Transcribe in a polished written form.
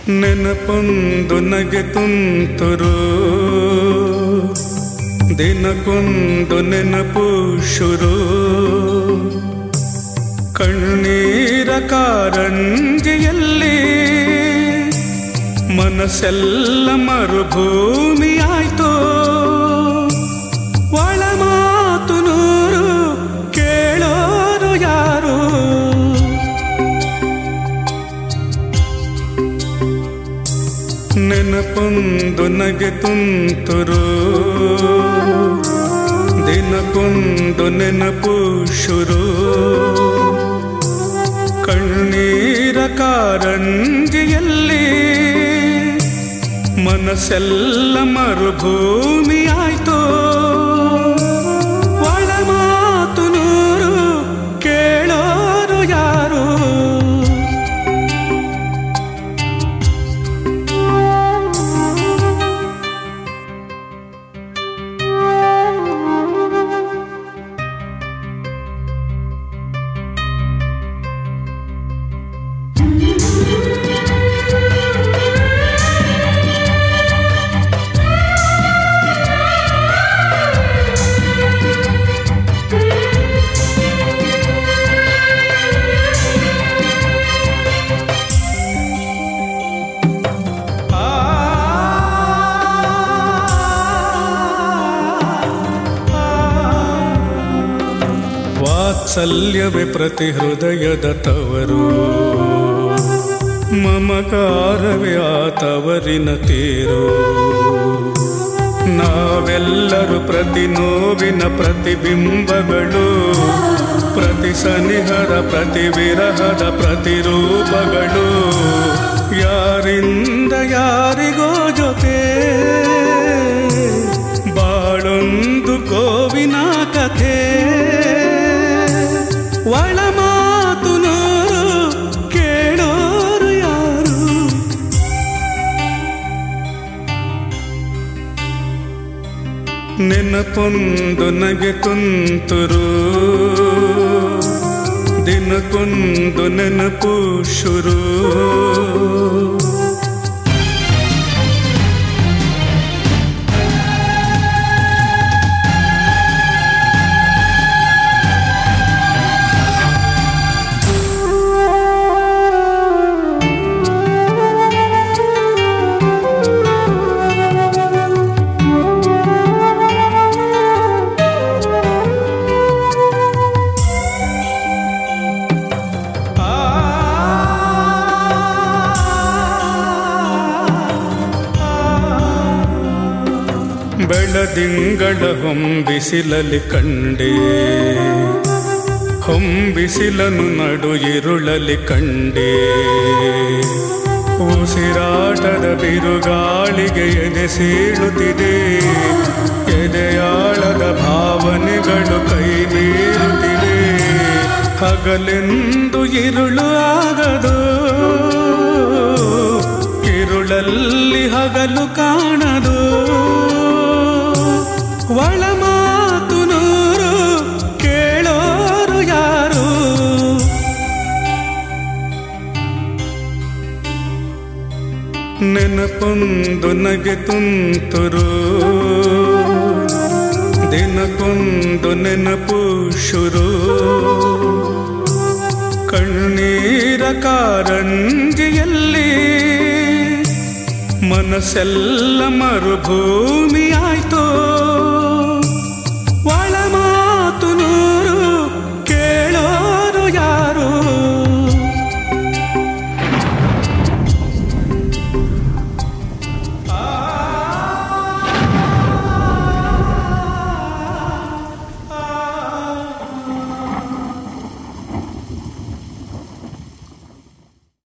ನೆನಪೊಂದು ನಗೆ ತುಂತುರು, ದಿನಕ್ಕೊಂದು ನೆನಪು ಶುರು. ಕಣ್ಣೀರ ಕಾರಂಜಿಯಲ್ಲಿ ಮನಸ್ಸೆಲ್ಲ ಮರುಭೂಮಿಯಾಯ್ತು. ಒಳ ಮಾತು ನೂರು, ಕೇಳೋರು ಯಾರು? ನೆನಪೊಂದು ನಗೆ ತುಂತುರು, ದಿನಕ್ಕೊಂದು ನೆನಪು ಶುರು. ಕಣ್ಣೀರ ಕಾರಂಜಿಯಲ್ಲಿ ಮನಸ್ಸೆಲ್ಲ ಮರುಭೂಮಿಯಾಯ್ತು. ಒಳ ಮಾತು ನೂರು, ಕೇಳೋರು ಯಾರು? ವಾತ್ಸಲ್ಯವೇ ಪ್ರತಿ ಹೃದಯದ ತವರು, ಮಮಕಾರವೇ ಆ ತವರಿನ ತೀರು. ನಾವೆಲ್ಲರೂ ಪ್ರತಿ ನೋವಿನ ಪ್ರತಿಬಿಂಬಗಳು, ಪ್ರತಿ ಸನಿಹದ ಪ್ರತಿ ವಿರಹದ ಪ್ರತಿರೂಪಗಳು. ಯಾರಿಂದ ಯಾರಿಗೋ ಜೊತೆ ಬಾಳೊಂದು ಗೋವಿನ ಕಥೆ. ಒಳ ಮಾತು ನೂರು, ಕೇಳೋರು ಯಾರು? ನೆನಪೊಂದು ನಗೆ ತುಂತುರು, ದಿನಕ್ಕೊಂದು ನೆನಪು ಶುರು. ಬೆಳದಿಂಗಳ ಹೊಂಬಿಸಿಲಲಿ ಕಂಡೆ, ಹೊಂಬಿಸಿಲನು ನಡು ಇರುಳಲಿ ಕಂಡೆ. ಉಸಿರಾಟದ ಬಿರುಗಾಳಿಗೆ ಎದೆ ಸೀಳುತ್ತಿದೆ, ಎದೆಯಾಳದ ಭಾವನೆಗಳು ಕೈ ಮೀರುತ್ತಿವೆ. ಹಗಲೆಂದು ಇರುಳು ಆಗದು, ಇರುಳಲ್ಲಿ ಹಗಲು ಕಾಣದು. ಒಳ ಮಾತು ನೂರು, ಕೇಳೋರು ಯಾರು? ನೆನಪೊಂದು ನಗೆ ತುಂತುರು, ದಿನಕ್ಕೊಂದು ನೆನಪು ಶುರು. ಕಣ್ಣೀರ ಕಾರಂಜಿಯಲ್ಲಿ ಮನಸ್ಸೆಲ್ಲ ಮರುಭೂಮಿಯಾಯ್ತು.